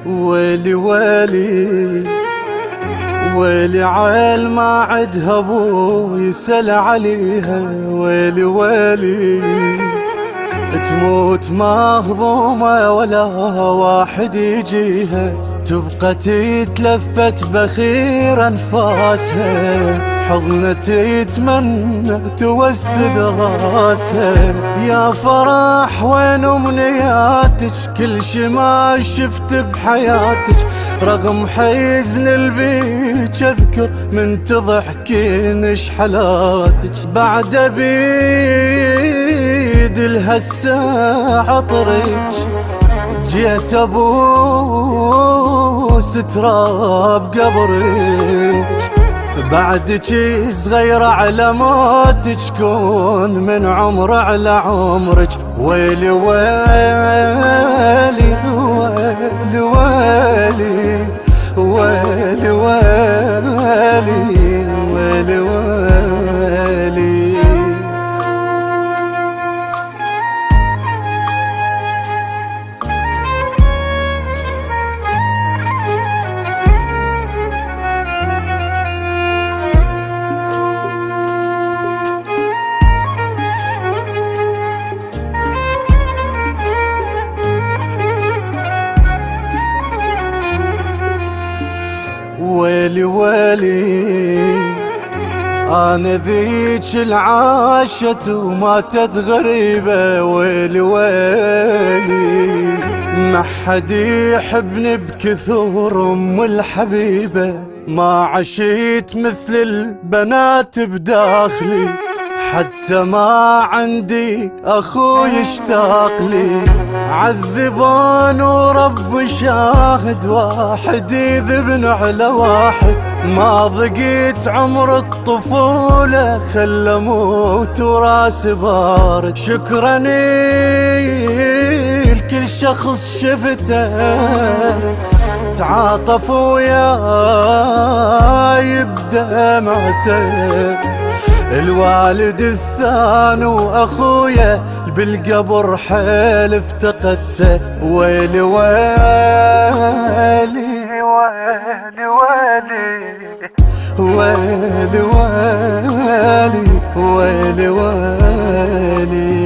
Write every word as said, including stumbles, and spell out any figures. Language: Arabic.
ويلي ويلي ويلي عيل ما عدها ابو يسأل عليها. ويلي ويلي تموت مهضومة ولا واحد يجيها، تبقى تتلفت بخير انفاسها، حضنة يتمنى توسد راسها. يا فرح وين امنياتك، كل شي ما شفت بحياتك، رغم حزن البيج اذكر من تضحكين شحلاتك. بعد بيد الهسة عطرك جيت ابوس تراب قبرك، بعدك صغيرة على موتك كون من عمر على عمرك. ويلي ويلي ويلي ويلي ويلي ويلي ويلي ويلي. ويلي ويلي أنا ذيك العاشت وماتت غريبة. ويلي ويلي ما حد يحبني بكثور أم الحبيبة، ما عشيت مثل البنات بداخلي، حتى ما عندي أخو يشتاق لي. عذبان ورب شاهد واحد يذبن على واحد، ما ضقيت عمر الطفولة خل موت وراس بارد. شكرا لكل شخص شفته تعاطف وياي بدمعته، الوالد الثاني واخويا بالقبر حيل افتقدته. ويلي ويلي ويلي ويلي ويلي ويلي ويلي ويلي